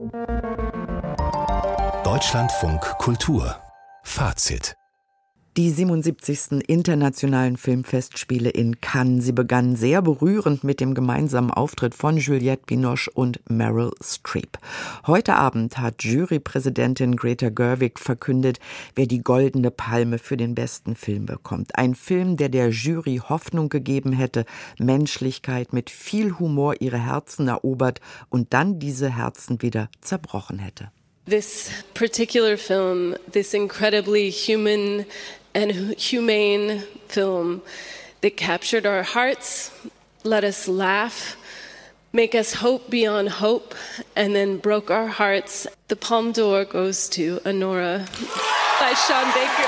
Deutschlandfunk Kultur Fazit. Die 77. Internationalen Filmfestspiele in Cannes. Sie begannen sehr berührend mit dem gemeinsamen Auftritt von Juliette Binoche und Meryl Streep. Heute Abend hat Jurypräsidentin Greta Gerwig verkündet, wer die Goldene Palme für den besten Film bekommt. Ein Film, der Jury Hoffnung gegeben hätte, Menschlichkeit mit viel Humor ihre Herzen erobert und dann diese Herzen wieder zerbrochen hätte. This particular film, this incredibly human and humane film that captured our hearts, let us laugh, make us hope beyond hope, and then broke our hearts. The Palme d'Or goes to Anora by Sean Baker.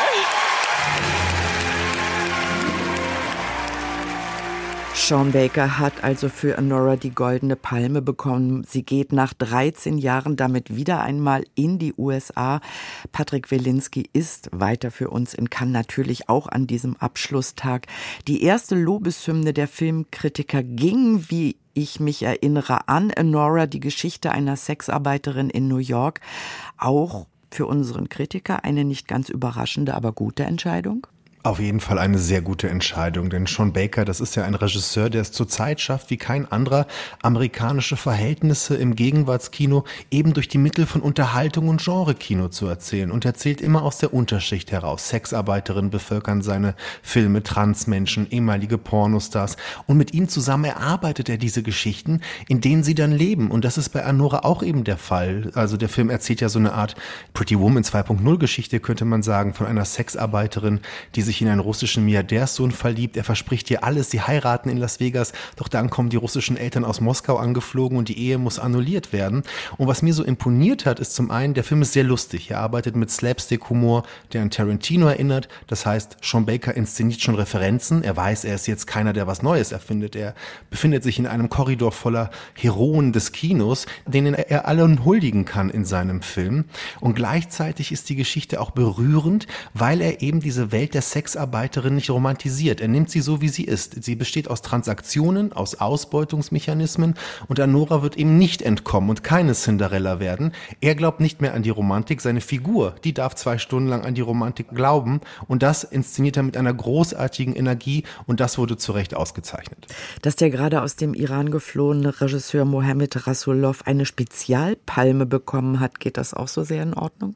Sean Baker hat also für Anora die Goldene Palme bekommen. Sie geht nach 13 Jahren damit wieder einmal in die USA. Patrick Wilinski ist weiter für uns in Cannes, natürlich auch an diesem Abschlusstag. Die erste Lobeshymne der Filmkritiker ging, wie ich mich erinnere, an Anora, die Geschichte einer Sexarbeiterin in New York. Auch für unseren Kritiker eine nicht ganz überraschende, aber gute Entscheidung? Auf jeden Fall eine sehr gute Entscheidung, denn Sean Baker, das ist ja ein Regisseur, der es zurzeit schafft, wie kein anderer, amerikanische Verhältnisse im Gegenwartskino eben durch die Mittel von Unterhaltung und Genrekino zu erzählen. Und er erzählt immer aus der Unterschicht heraus. Sexarbeiterinnen bevölkern seine Filme, Transmenschen, ehemalige Pornostars. Und mit ihnen zusammen erarbeitet er diese Geschichten, in denen sie dann leben. Und das ist bei Anora auch eben der Fall. Also der Film erzählt ja so eine Art Pretty Woman 2.0 Geschichte, könnte man sagen, von einer Sexarbeiterin, die sich in einen russischen Milliardärssohn verliebt. Er verspricht ihr alles, sie heiraten in Las Vegas, doch dann kommen die russischen Eltern aus Moskau angeflogen und die Ehe muss annulliert werden. Und was mir so imponiert hat, ist zum einen, der Film ist sehr lustig. Er arbeitet mit Slapstick-Humor, der an Tarantino erinnert. Das heißt, Sean Baker inszeniert schon Referenzen. Er weiß, er ist jetzt keiner, der was Neues erfindet. Er befindet sich in einem Korridor voller Heroen des Kinos, denen er allen huldigen kann in seinem Film. Und gleichzeitig ist die Geschichte auch berührend, weil er eben diese Welt der Sexarbeiterin nicht romantisiert. Er nimmt sie so, wie sie ist. Sie besteht aus Transaktionen, aus Ausbeutungsmechanismen und Anora wird ihm nicht entkommen und keine Cinderella werden. Er glaubt nicht mehr an die Romantik. Seine Figur, die darf 2 Stunden lang an die Romantik glauben und das inszeniert er mit einer großartigen Energie und das wurde zu Recht ausgezeichnet. Dass der gerade aus dem Iran geflohene Regisseur Mohammad Rasulov eine Spezialpalme bekommen hat, geht das auch so sehr in Ordnung?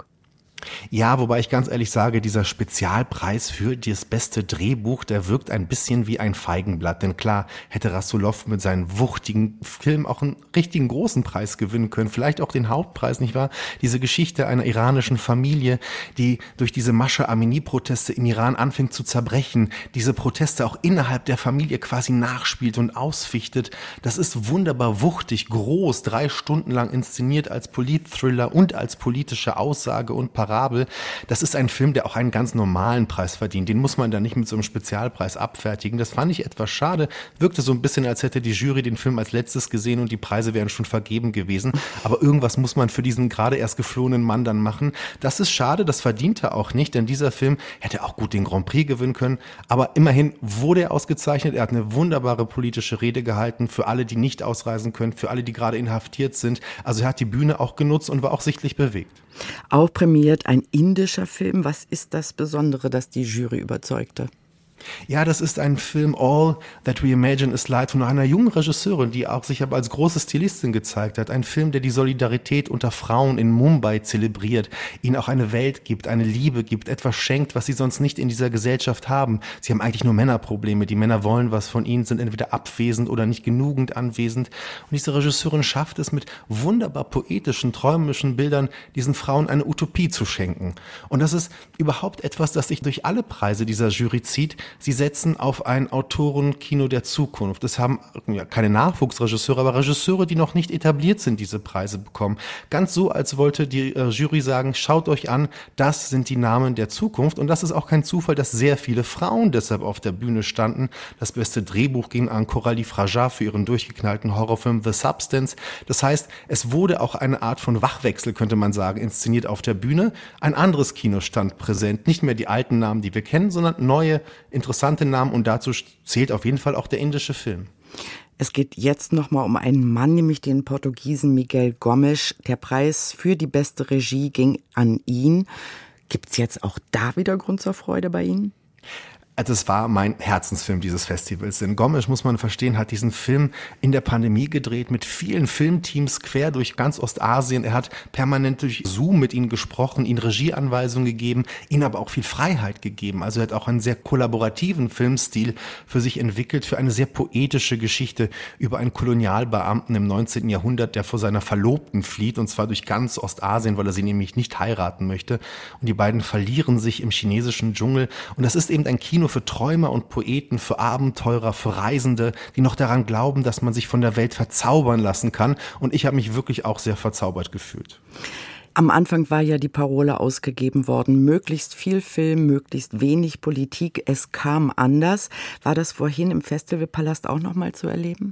Ja, wobei ich ganz ehrlich sage, dieser Spezialpreis für das beste Drehbuch, der wirkt ein bisschen wie ein Feigenblatt. Denn klar, hätte Rasulov mit seinem wuchtigen Film auch einen richtigen großen Preis gewinnen können. Vielleicht auch den Hauptpreis, nicht wahr? Diese Geschichte einer iranischen Familie, die durch diese Mascha Amini-Proteste im Iran anfängt zu zerbrechen. Diese Proteste auch innerhalb der Familie quasi nachspielt und ausfichtet. Das ist wunderbar wuchtig, groß, 3 Stunden lang inszeniert als Politthriller und als politische Aussage und Parabel. Das ist ein Film, der auch einen ganz normalen Preis verdient. Den muss man dann nicht mit so einem Spezialpreis abfertigen. Das fand ich etwas schade. Wirkte so ein bisschen, als hätte die Jury den Film als letztes gesehen und die Preise wären schon vergeben gewesen. Aber irgendwas muss man für diesen gerade erst geflohenen Mann dann machen. Das ist schade, das verdient er auch nicht, denn dieser Film hätte auch gut den Grand Prix gewinnen können. Aber immerhin wurde er ausgezeichnet. Er hat eine wunderbare politische Rede gehalten für alle, die nicht ausreisen können, für alle, die gerade inhaftiert sind. Also er hat die Bühne auch genutzt und war auch sichtlich bewegt. Auch prämiert ein indischer Film. Was ist das Besondere, das die Jury überzeugte? Ja, das ist ein Film All That We Imagine Is Light von einer jungen Regisseurin, die auch sich aber als große Stilistin gezeigt hat. Ein Film, der die Solidarität unter Frauen in Mumbai zelebriert, ihnen auch eine Welt gibt, eine Liebe gibt, etwas schenkt, was sie sonst nicht in dieser Gesellschaft haben. Sie haben eigentlich nur Männerprobleme. Die Männer wollen was von ihnen, sind entweder abwesend oder nicht genügend anwesend. Und diese Regisseurin schafft es mit wunderbar poetischen, träumischen Bildern, diesen Frauen eine Utopie zu schenken. Und das ist überhaupt etwas, das sich durch alle Preise dieser Jury zieht. Sie setzen auf ein Autorenkino der Zukunft. Es haben ja keine Nachwuchsregisseure, aber Regisseure, die noch nicht etabliert sind, diese Preise bekommen. Ganz so, als wollte die Jury sagen, schaut euch an, das sind die Namen der Zukunft. Und das ist auch kein Zufall, dass sehr viele Frauen deshalb auf der Bühne standen. Das beste Drehbuch ging an Coralie Frajat für ihren durchgeknallten Horrorfilm The Substance. Das heißt, es wurde auch eine Art von Wachwechsel, könnte man sagen, inszeniert auf der Bühne. Ein anderes Kino stand präsent. Nicht mehr die alten Namen, die wir kennen, sondern neue, interessante Namen und dazu zählt auf jeden Fall auch der indische Film. Es geht jetzt nochmal um einen Mann, nämlich den Portugiesen Miguel Gomes. Der Preis für die beste Regie ging an ihn. Gibt's jetzt auch da wieder Grund zur Freude bei Ihnen? Also es war mein Herzensfilm dieses Festivals. Denn Gomes, muss man verstehen, hat diesen Film in der Pandemie gedreht mit vielen Filmteams quer durch ganz Ostasien. Er hat permanent durch Zoom mit ihnen gesprochen, ihnen Regieanweisungen gegeben, ihnen aber auch viel Freiheit gegeben. Also er hat auch einen sehr kollaborativen Filmstil für sich entwickelt, für eine sehr poetische Geschichte über einen Kolonialbeamten im 19. Jahrhundert, der vor seiner Verlobten flieht, und zwar durch ganz Ostasien, weil er sie nämlich nicht heiraten möchte. Und die beiden verlieren sich im chinesischen Dschungel. Und das ist eben ein Kino für Träumer und Poeten, für Abenteurer, für Reisende, die noch daran glauben, dass man sich von der Welt verzaubern lassen kann. Und ich habe mich wirklich auch sehr verzaubert gefühlt. Am Anfang war ja die Parole ausgegeben worden, möglichst viel Film, möglichst wenig Politik. Es kam anders. War das vorhin im Festivalpalast auch noch mal zu erleben?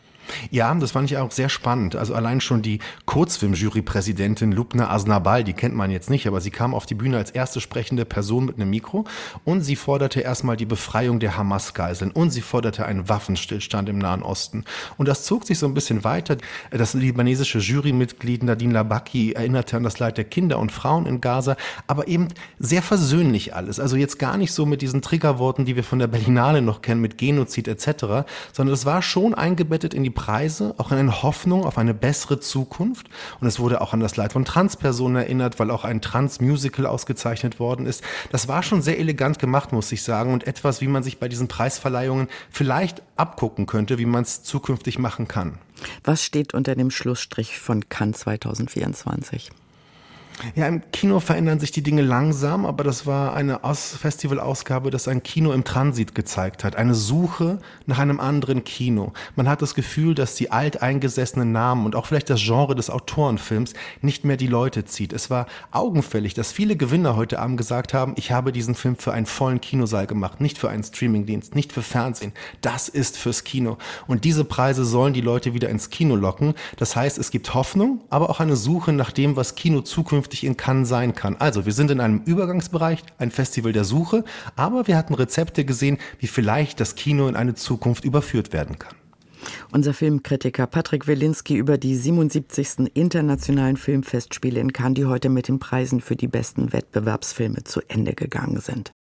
Ja, das fand ich auch sehr spannend. Also allein schon die Kurzfilm-Jury-Präsidentin Lubna Asnabal, die kennt man jetzt nicht, aber sie kam auf die Bühne als erste sprechende Person mit einem Mikro und sie forderte erstmal die Befreiung der Hamas-Geiseln und sie forderte einen Waffenstillstand im Nahen Osten. Und das zog sich so ein bisschen weiter. Das libanesische Jurymitglied Nadine Labaki erinnerte an das Leid der Kinder und Frauen in Gaza, aber eben sehr versöhnlich alles. Also jetzt gar nicht so mit diesen Triggerworten, die wir von der Berlinale noch kennen, mit Genozid etc., sondern es war schon eingebettet in die Preise, auch in eine Hoffnung auf eine bessere Zukunft. Und es wurde auch an das Leid von Transpersonen erinnert, weil auch ein Trans-Musical ausgezeichnet worden ist. Das war schon sehr elegant gemacht, muss ich sagen, und etwas, wie man sich bei diesen Preisverleihungen vielleicht abgucken könnte, wie man es zukünftig machen kann. Was steht unter dem Schlussstrich von Cannes 2024? Ja, im Kino verändern sich die Dinge langsam, aber das war eine Festivalausgabe, das ein Kino im Transit gezeigt hat. Eine Suche nach einem anderen Kino. Man hat das Gefühl, dass die alteingesessenen Namen und auch vielleicht das Genre des Autorenfilms nicht mehr die Leute zieht. Es war augenfällig, dass viele Gewinner heute Abend gesagt haben, ich habe diesen Film für einen vollen Kinosaal gemacht, nicht für einen Streamingdienst, nicht für Fernsehen. Das ist fürs Kino. Und diese Preise sollen die Leute wieder ins Kino locken. Das heißt, es gibt Hoffnung, aber auch eine Suche nach dem, was Kino zukünftig in Cannes sein kann. Also wir sind in einem Übergangsbereich, ein Festival der Suche, aber wir hatten Rezepte gesehen, wie vielleicht das Kino in eine Zukunft überführt werden kann. Unser Filmkritiker Patrick Wilinski über die 77. Internationalen Filmfestspiele in Cannes, die heute mit den Preisen für die besten Wettbewerbsfilme zu Ende gegangen sind.